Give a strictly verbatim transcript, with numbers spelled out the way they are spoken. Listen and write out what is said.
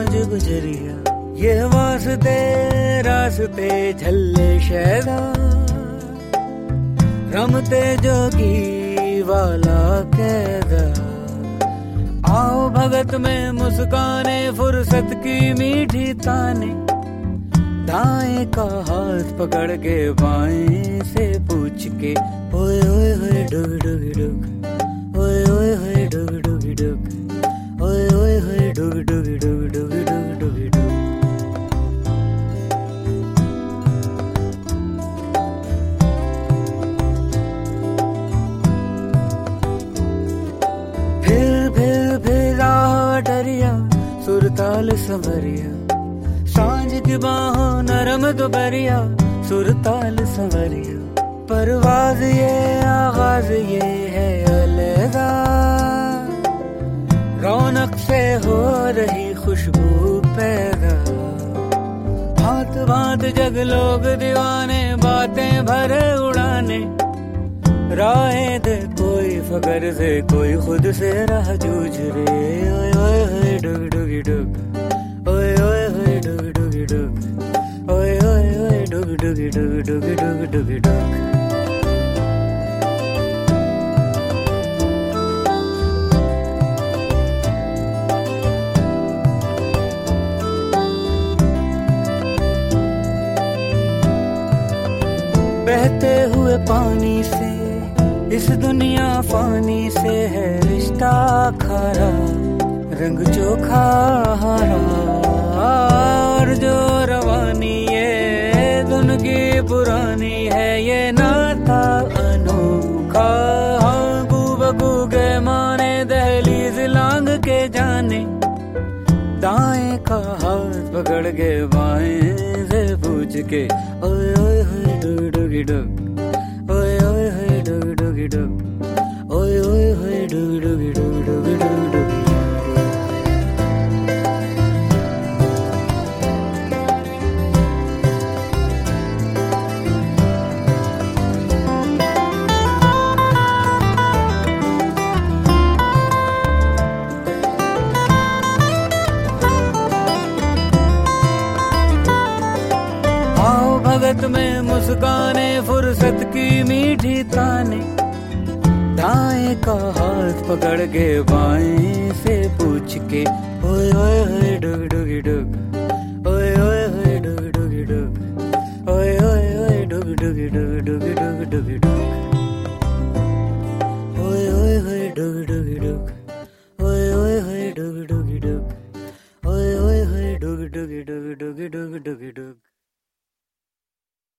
आज गुजरिया, ये वास्ते रास्ते झल्ले शैदा, रमते जोगी वाला कैदा। आओ भगत में मुस्काने फुर्सत की मीठी ताने, दाएं का हाथ पकड़ के बाएं से पूछ के, ओए ओए होए डुग डुग डुग, ओए ओए होए डुग डुग डुग, ओए ओए होए डुग डुग डुग डुग डुग डुग डुग। फिर फिर फिर आ डरिया सुरताल संवरिया, सांझ की बाहों नरम दोपहरिया सुरताल संवरिया। परवाज ये आगाज ये है अलगा, रौनक से हो रही खुशबू पैदा। भांत भांत जग लोग दीवाने, बातें भरे उड़ाने, राहें दे कोई फकर से कोई खुद से राह जूझ रे। ओए ओए ओए डुग डुग डुग, ओए ओए ओए डुग डुग डुग, ओए ओए ओए डुग डुग डुग डुग डुग डुग डुग। बहते हुए पानी से इस दुनिया फानी से है रिश्ता खारा, रंग चोखा हरा। और जो रवानी ये धुन की पुरानी है, ये नाता अनोखा। हाँ गूबगू के माने दहलीज लांग के जाने, दाएं का हाथ पकड़ के बाएं से पूछ के, ओए ओए होए डुग डुग डुग, ओए ओए होए डुग डुग डुग, ओए ओए होए डुग डुग डुग डुग डुग डुग। भगत में मुस्काने फुर्सत की मीठी ताने, दाएं का हाथ पकड़ के बाएं से पूछ के, ओए ओए ओए डुग डुग डुग।